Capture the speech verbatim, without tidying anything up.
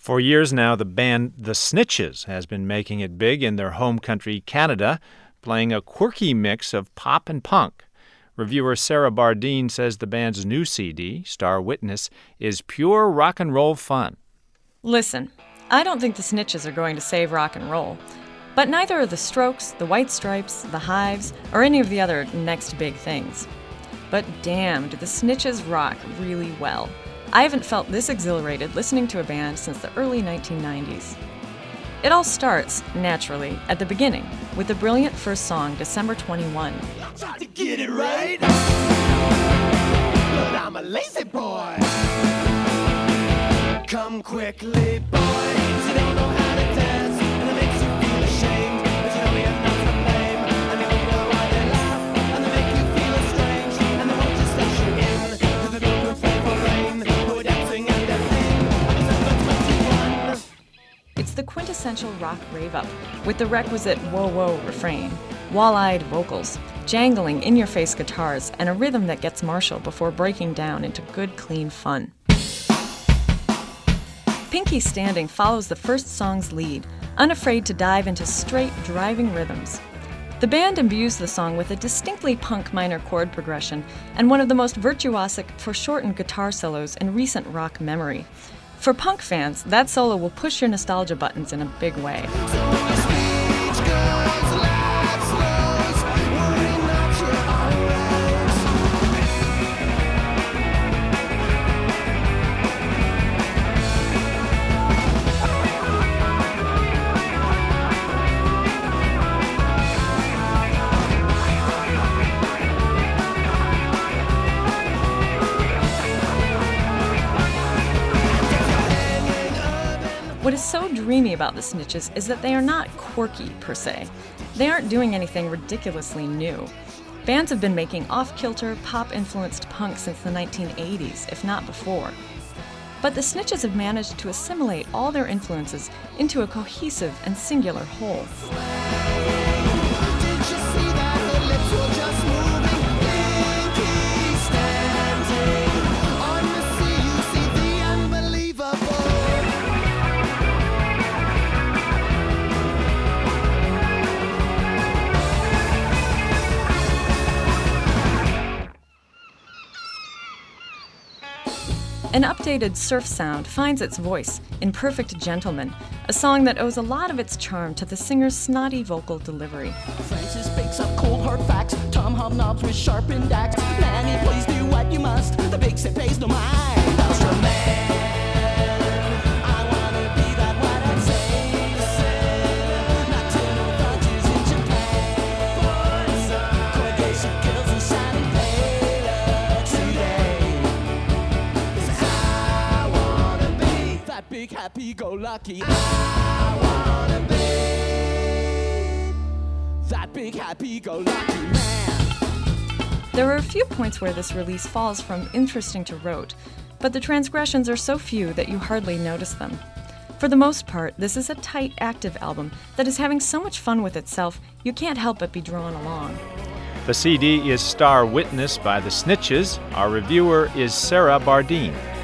For years now, the band The Snitches has been making it big in their home country, Canada, playing a quirky mix of pop and punk. Reviewer Sarah Bardeen says the band's new C D, Star Witness, is pure rock and roll fun. Listen, I don't think the Snitches are going to save rock and roll, but neither are the Strokes, the White Stripes, the Hives, or any of the other next big things. But damn, do the Snitches rock really well. I haven't felt this exhilarated listening to a band since the early nineteen nineties. It all starts, naturally, at the beginning, with the brilliant first song, December twenty-first. I tried to get it right, but I'm a lazy boy. Come quickly, boys, you don't know how to dance, and it makes you feel ashamed, but you know you're not to blame. And they wonder why they laugh, and they make you feel strange, and they won't just let you in, cause they don't play for rain, who are dancing and dancing on December twenty-first. It's the quintessential rock rave-up, with the requisite whoa-whoa refrain, wall-eyed vocals, jangling in-your-face guitars, and a rhythm that gets martial before breaking down into good, clean fun. Pinky Standing follows the first song's lead, unafraid to dive into straight, driving rhythms. The band imbues the song with a distinctly punk minor chord progression and one of the most virtuosic, foreshortened guitar solos in recent rock memory. For punk fans, that solo will push your nostalgia buttons in a big way. What is so dreamy about the Snitches is that they are not quirky, per se. They aren't doing anything ridiculously new. Bands have been making off-kilter, pop-influenced punk since the nineteen eighties, if not before. But the Snitches have managed to assimilate all their influences into a cohesive and singular whole. An updated surf sound finds its voice in Perfect Gentleman, a song that owes a lot of its charm to the singer's snotty vocal delivery. Francis bakes up cold hard facts, Tom hobnobs with sharpened axe. Nanny, please do what you must, the big set pays no mind. That's your man. I wanna be that what I say, not till no punches in Japan. Corrugation kills and shining paler today. That big happy-go-lucky. I wanna be that big happy-go-lucky man. There are a few points where this release falls from interesting to rote, but the transgressions are so few that you hardly notice them. For the most part, this is a tight, active album that is having so much fun with itself, you can't help but be drawn along. The C D is Star Witness by The Snitches. Our reviewer is Sarah Bardeen.